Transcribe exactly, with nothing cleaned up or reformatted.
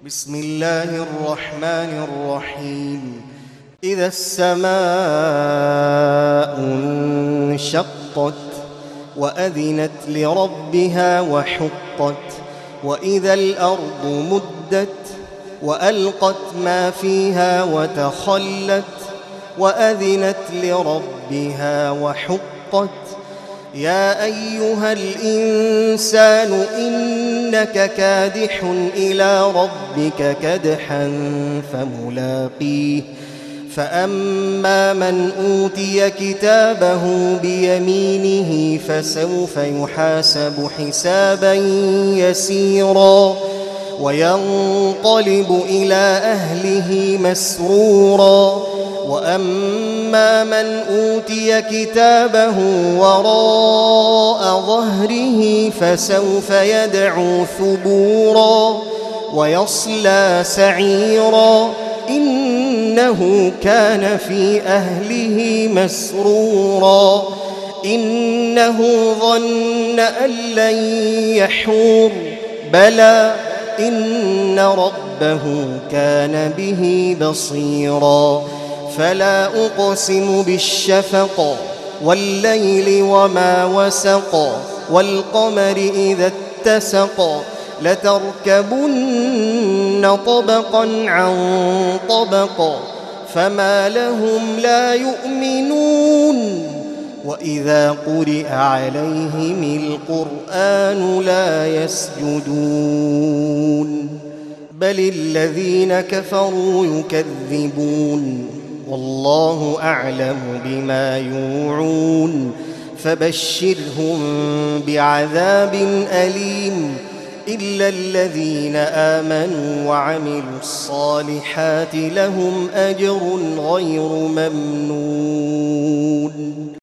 بسم الله الرحمن الرحيم إذا السماء انشقت وأذنت لربها وحقت وإذا الأرض مدت وألقت ما فيها وتخلت وأذنت لربها وحقت يا أيها الإنسان إنك كادح إلى ربك كدحا فملاقيه فأما من أوتي كتابه بيمينه فسوف يحاسب حسابا يسيرا وينقلب إلى أهله مسرورا وأما من أوتي كتابه وراء ظهره فسوف يدعو ثبورا ويصلى سعيرا إنه كان في أهله مسرورا إنه ظن أن لن يحور بلى إن ربه كان به بصيرا فلا أقسم بالشفق والليل وما وسق والقمر إذا اتسق لتركبن طبقا عن طبق فما لهم لا يؤمنون وإذا قرئ عليهم القرآن لا يسجدون بل الذين كفروا يكذبون والله أعلم بما يوعون فبشرهم بعذاب أليم إلا الذين آمنوا وعملوا الصالحات لهم أجر غير ممنون.